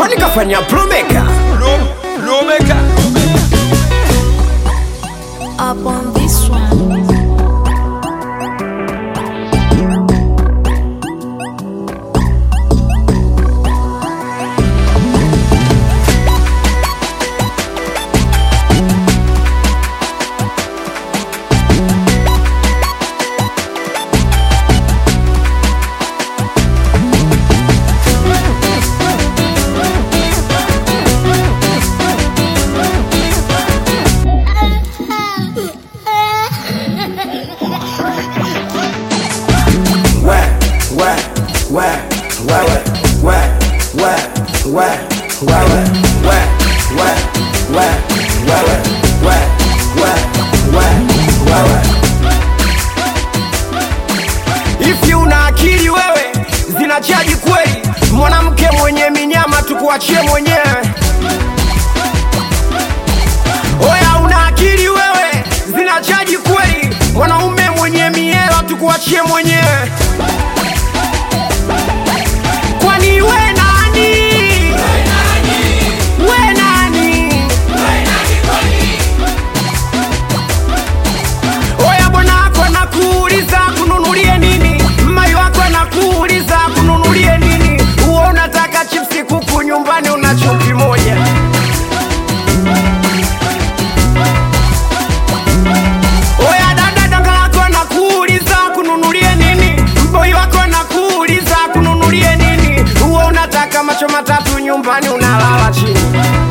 kwani kafanya plomeka Up on this one. If you una akili wewe zinachaji kweli, mwanamke mwenye minyama tukuachie mwenyewe. Oya una akili wewe zinachaji kweli, mwanaume mwenye miela tukuachie mwenyewe. Kwani we nani? We nani? Oya bwana ako anakuuliza kununulie nini, mai wako anakuuliza kununulie nini. Uo unataka chipsi kuku, nyumbani una chupi moja. Oya dada danga lako anakuuliza kununulie nini, mboi wako anakuuliza kununulie nini. Uo unataka macho matatu, nyumbani unalala chini.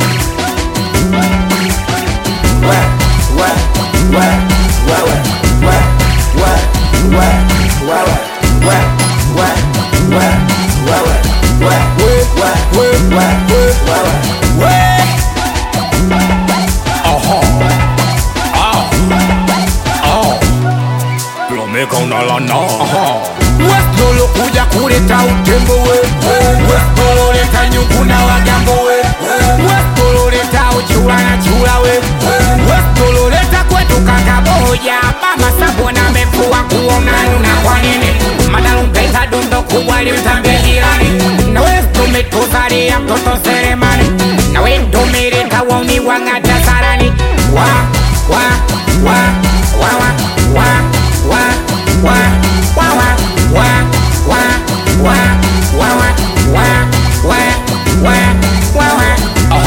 Plomeka unalana Westolo kuja kuleta utembo we, Westolo leta nyuku na wagambo we, Westolo leta uchula na chula we, Westolo leta kwetu kakaboja. Mama sabona mefua kuona nuna kwa nini, madalumpeta dundo kubwa limtambia jirani. Na westo metuzari ya mtoto seremani, na wendo mereka wauni wangata sarani. Wa, wa, wa, wa, wa, wa, wa, wa, wa, wa, wa, wa, wa, wa, wa, wa, wa, wa.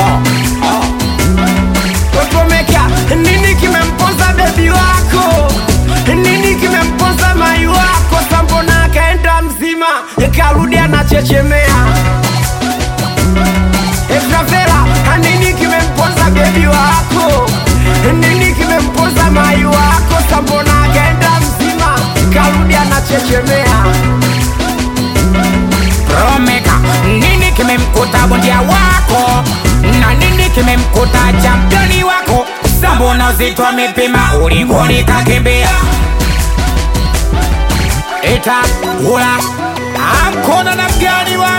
Totomeka, nini kimempoza baby wako? Nini kimempoza mai wako? Sambona kaenda mzima, karudi anachechemea. Ekravela, nini kimempoza baby wako? Nini kimempoza mai wako? Sambona kaenda mzima, karudi anachechemea. Promeka, nini kimemkuta bondia wako? Na nini kimemkuta championi wako? Sambona uzito amepima, ulikoni kakimbia. Eta, ula, amkona na mgani wako?